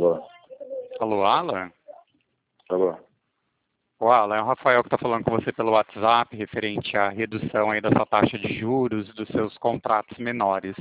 Alô? Alô, Alan? Alô? O Alan, é o Rafael que está falando com você pelo WhatsApp, referente à redução aí da sua taxa de juros, dos seus contratos menores.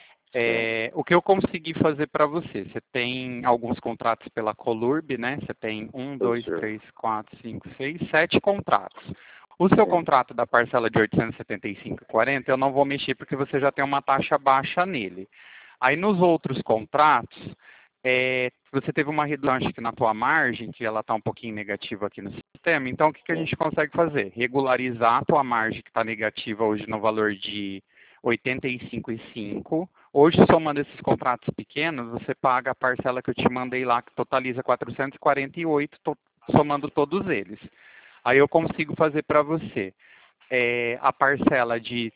O que eu consegui fazer para você? Você tem alguns contratos pela Colurb, né? Você tem 1, 2, 3, 4, 5, 6, 7 contratos. O seu contrato da parcela de 875,40 eu não vou mexer porque você já tem uma taxa baixa nele. Aí nos outros contratos, você teve uma redução acho que na tua margem, que ela está um pouquinho negativa aqui no sistema. Então o que a gente consegue fazer? Regularizar a tua margem que está negativa hoje no valor de 85,5. Hoje, somando esses contratos pequenos, você paga a parcela que eu te mandei lá, que totaliza 448, somando todos eles. Aí eu consigo fazer para você a parcela de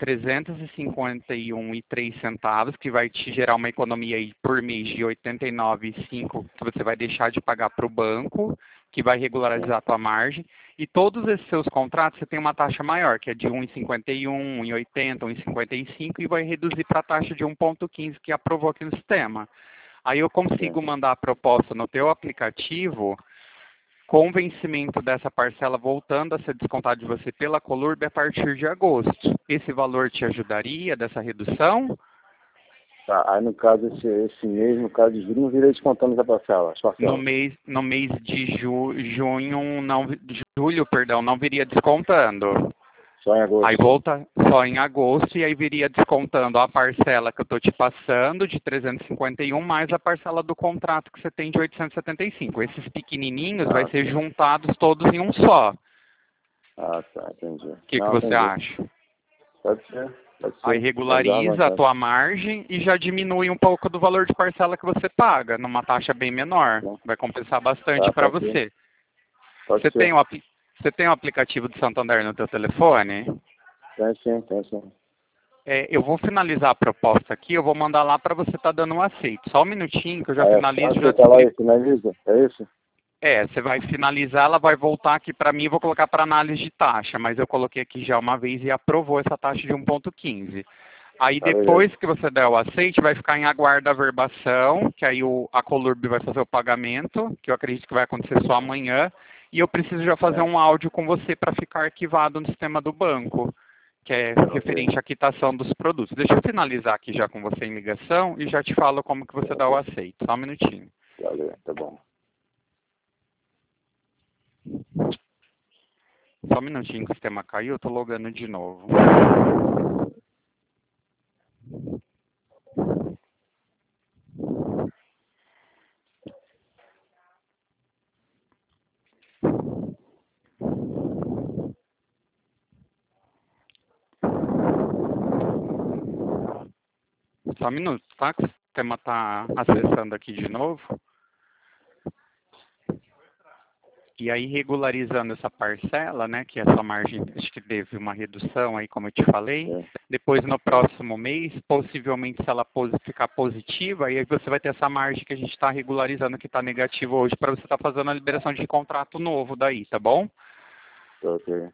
351,03 centavos, que vai te gerar uma economia aí por mês de 89,5, que você vai deixar de pagar para o banco, que vai regularizar a tua margem. E todos esses seus contratos, você tem uma taxa maior, que é de 1,51, 1,80, 1,55, e vai reduzir para a taxa de 1,15 que aprovou aqui no sistema. Aí eu consigo mandar a proposta no teu aplicativo com o vencimento dessa parcela voltando a ser descontada de você pela Colurb a partir de agosto. Esse valor te ajudaria dessa redução? Tá, aí no caso, esse mês, no caso de julho, não virei descontando essa parcela, as No parcelas. mês de junho, não, julho, perdão, não viria descontando. Só em agosto. Aí volta só em agosto e aí viria descontando a parcela que eu estou te passando de 351 mais a parcela do contrato que você tem de 875. Esses pequenininhos vai ser juntados todos em um só. Ah, tá, entendi. O que você acha? Pode ser. Aí regulariza a tua margem e já diminui um pouco do valor de parcela que você paga, numa taxa bem menor. Vai compensar bastante para você. Você tem o aplicativo do Santander no teu telefone? Tem sim. Eu vou finalizar a proposta aqui, eu vou mandar lá para você estar dando um aceito. Só um minutinho que eu já finalizo. Já tá lá e finaliza, é isso? Você vai finalizar, ela vai voltar aqui para mim e vou colocar para análise de taxa, mas eu coloquei aqui já uma vez e aprovou essa taxa de 1,15. Aí depois que você der o aceite, vai ficar em aguardo a verbação, que aí a Colurb vai fazer o pagamento, que eu acredito que vai acontecer só amanhã, e eu preciso já fazer um áudio com você para ficar arquivado no sistema do banco, que é referente à quitação dos produtos. Deixa eu finalizar aqui já com você em ligação e já te falo como que você dá o aceite. Só um minutinho. Valeu, tá bom. Só um minutinho que o sistema caiu, eu tô logando de novo. Só um minuto, tá? Que o sistema tá acessando aqui de novo. E aí, regularizando essa parcela, né, que essa margem, acho que teve uma redução aí, como eu te falei. Depois, no próximo mês, possivelmente, se ela ficar positiva, aí você vai ter essa margem que a gente está regularizando, que está negativa hoje, para você estar fazendo a liberação de contrato novo daí, tá bom? Ok.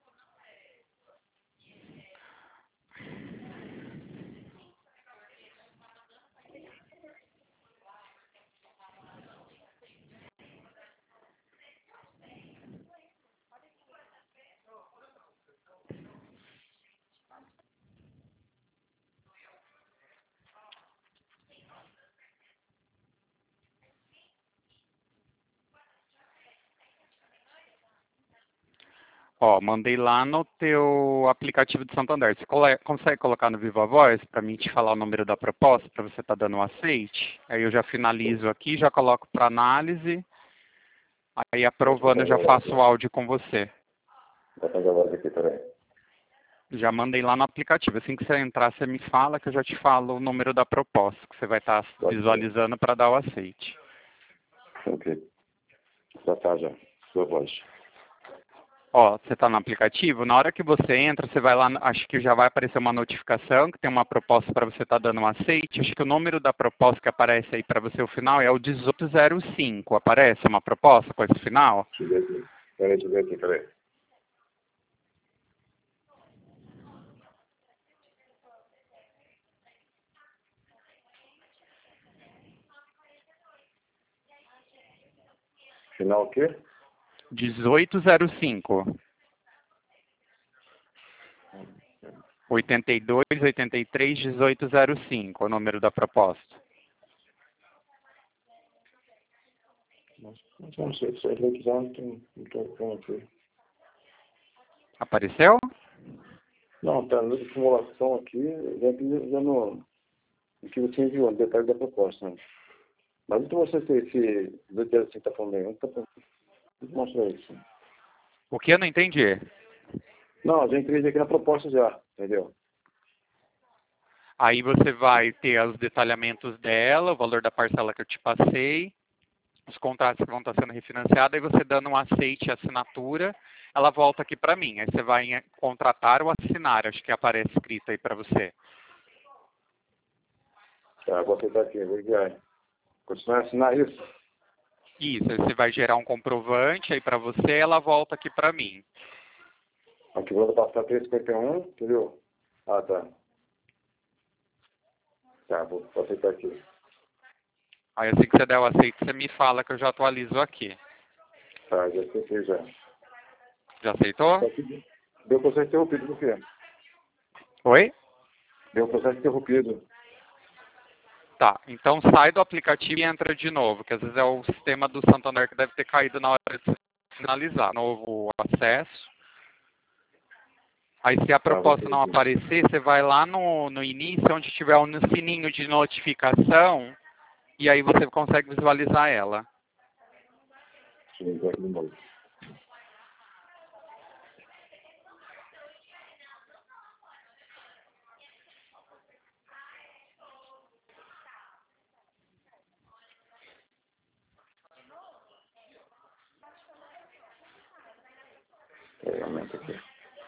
Ó, mandei lá no teu aplicativo de Santander. Você consegue colocar no Viva Voz para mim te falar o número da proposta, para você estar dando um aceite? Aí eu já finalizo aqui, já coloco para análise. Aí aprovando eu já faço o áudio com você. Vou fazer a voz aqui, peraí. Já mandei lá no aplicativo. Assim que você entrar, você me fala que eu já te falo o número da proposta, que você vai estar visualizando para dar o aceite. Ok. Já tá, já. Sua voz. Ó, você está no aplicativo, na hora que você entra, você vai lá, acho que já vai aparecer uma notificação, que tem uma proposta para você estar dando um aceite. Acho que o número da proposta que aparece aí para você, o final, é o 1805. Aparece uma proposta com esse final? Deixa eu ver aqui. Peraí, deixa eu ver aqui, peraí. Final o quê? 1805. 82, 83, 1805, o número da proposta. Mas não sei, se ele quiser, não estou aqui. Apareceu? Não, tá na simulação aqui, já no que você enviou, no detalhe da proposta. Né? Mas então você esse 1805 está falando aí, tá falando? Mostra isso. O que eu não entendi? Não, já entrei aqui na proposta já, entendeu? Aí você vai ter os detalhamentos dela, o valor da parcela que eu te passei, os contratos que vão estar sendo refinanciados, aí você dando um aceite e assinatura, ela volta aqui para mim. Aí você vai em contratar ou assinar, acho que aparece escrito aí para você. Tá, vou aceitar aqui, vou enviar. Continuar a assinar isso? Isso, aí você vai gerar um comprovante aí para você, ela volta aqui para mim. Aqui vou passar 351, entendeu? Ah, tá. Tá, vou aceitar aqui. Aí assim que você der o aceite, você me fala que eu já atualizo aqui. Tá, já aceitei já. Já aceitou? Deu processo interrompido, por quê? Oi? Deu processo interrompido. Tá, então sai do aplicativo e entra de novo, que às vezes é o sistema do Santander que deve ter caído na hora de finalizar. Novo acesso. Aí se a proposta não aparecer, você vai lá no início, onde tiver um sininho de notificação, e aí você consegue visualizar ela. Deixa eu ver aqui de novo. Aumenta aqui.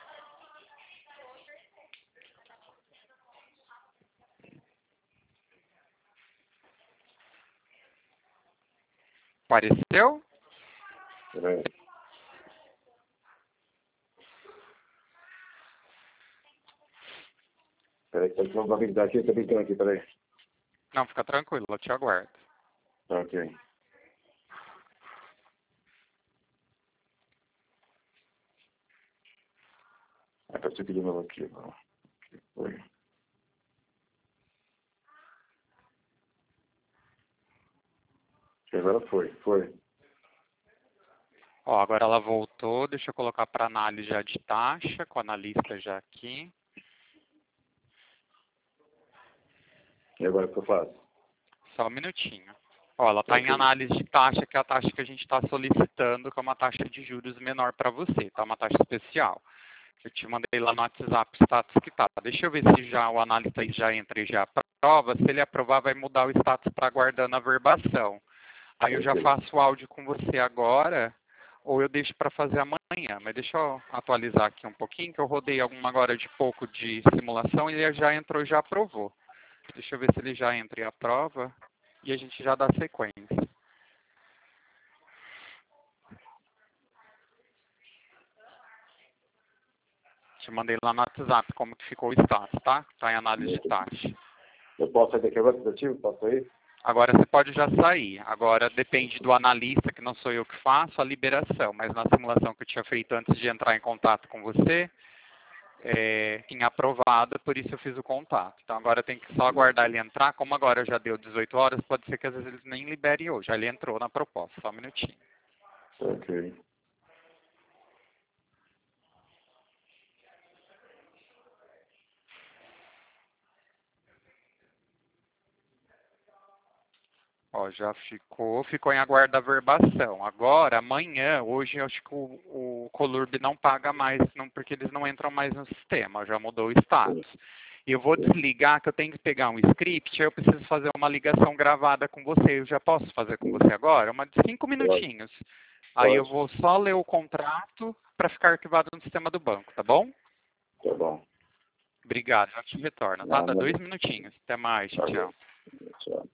Apareceu? Peraí. Peraí, que eu vou habilitar aqui, tô habilitando aqui, peraí. Não, fica tranquilo, eu te aguardo. Tá, ok. Aí tá de novo aqui, ó. Foi. Agora foi. Ó, agora ela voltou, deixa eu colocar para análise já de taxa, com o analista já aqui. E agora o que eu faço? Só um minutinho. Ó, ela está em análise de taxa, que é a taxa que a gente está solicitando, que é uma taxa de juros menor para você, tá? Uma taxa especial. Eu te mandei lá no WhatsApp o status que tá. Deixa eu ver se já o analista aí já entra e já aprova. Se ele aprovar, vai mudar o status para aguardando a verbação. Aí eu já faço o áudio com você agora, ou eu deixo para fazer amanhã. Mas deixa eu atualizar aqui um pouquinho, que eu rodei alguma agora de pouco de simulação e ele já entrou e já aprovou. Deixa eu ver se ele já entra e aprova, e a gente já dá sequência. Te mandei lá no WhatsApp como que ficou o status, tá? Tá em análise de taxa. Eu posso sair daqui agora, aplicativo? Posso sair? Agora você pode já sair. Agora depende do analista, que não sou eu que faço, a liberação. Mas na simulação que eu tinha feito antes de entrar em contato com você, tinha aprovado, por isso eu fiz o contato. Então agora tem que só aguardar ele entrar. Como agora já deu 18 horas, pode ser que às vezes eles nem liberem hoje. Já ele entrou na proposta, só um minutinho. Ok. Ó, já ficou em aguardo da verbação. Agora, amanhã, hoje, eu acho que o Colurb não paga mais, não, porque eles não entram mais no sistema, já mudou o status. E eu vou desligar, que eu tenho que pegar um script, aí eu preciso fazer uma ligação gravada com você. Eu já posso fazer com você agora? Uma de 5 minutinhos. Aí eu vou só ler o contrato para ficar arquivado no sistema do banco, tá bom? Tá bom. Obrigado, já te retorno, tá? Dá 2 minutinhos. Até mais, tchau. Tchau.